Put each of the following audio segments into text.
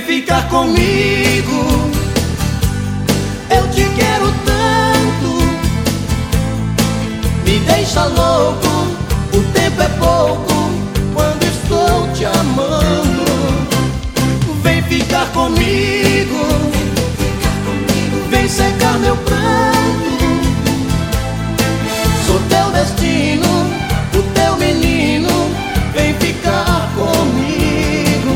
ficar comigo. Eu te quero tanto, me deixa louco. O tempo é pouco quando estou te amando. Vem ficar comigo, vem secar meu pranto. Sou teu destino, o teu menino. Vem ficar comigo.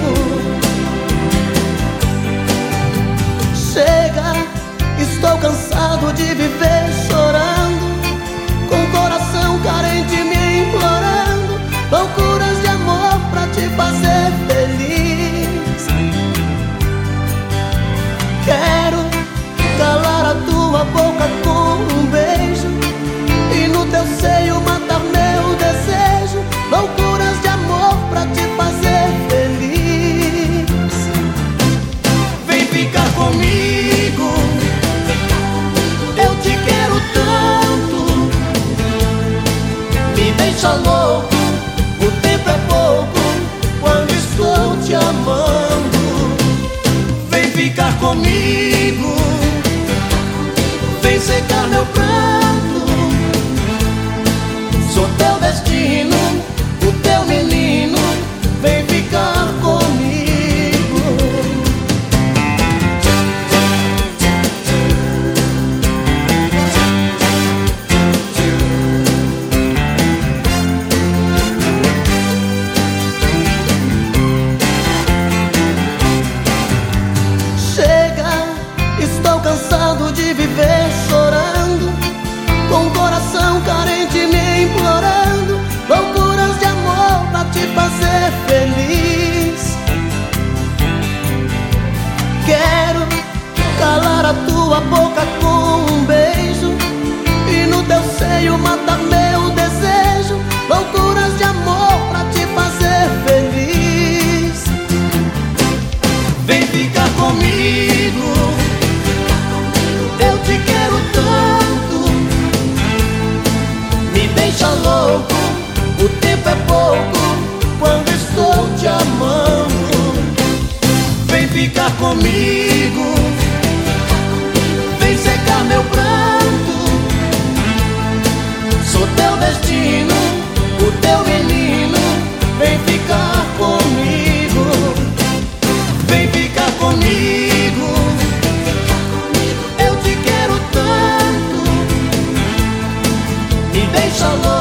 Chega, estou cansado de viver chorando, com o coração carente me implorando. Loucuras de amor pra te fazer feliz. Quero calar a tua boca com um beijo e no teu seio matar meu desejo. Loucuras de amor pra te fazer feliz. Vem ficar comigo, eu te quero tanto, me deixa louco. O tempo é pouco quando estou te amando. Vem ficar comigo, vem secar meu pranto. Sou teu destino, o teu menino. Vem ficar comigo. Chega, estou cansado de viver chorando, com o coração carente me implorando. Loucuras de amor pra te fazer feliz. Quero calar a tua boca com um beijo e no teu seio matar meu desejo. Loucuras de amor pra te fazer feliz. Vem ficar comigo, eu te quero tanto, me deixa louco. O tempo é pouco quando estou te amando. Vem ficar comigo, vem secar meu pranto. Sou teu destino, o teu menino. Vem ficar comigo, vem ficar comigo. Eu te quero tanto, me deixa louco.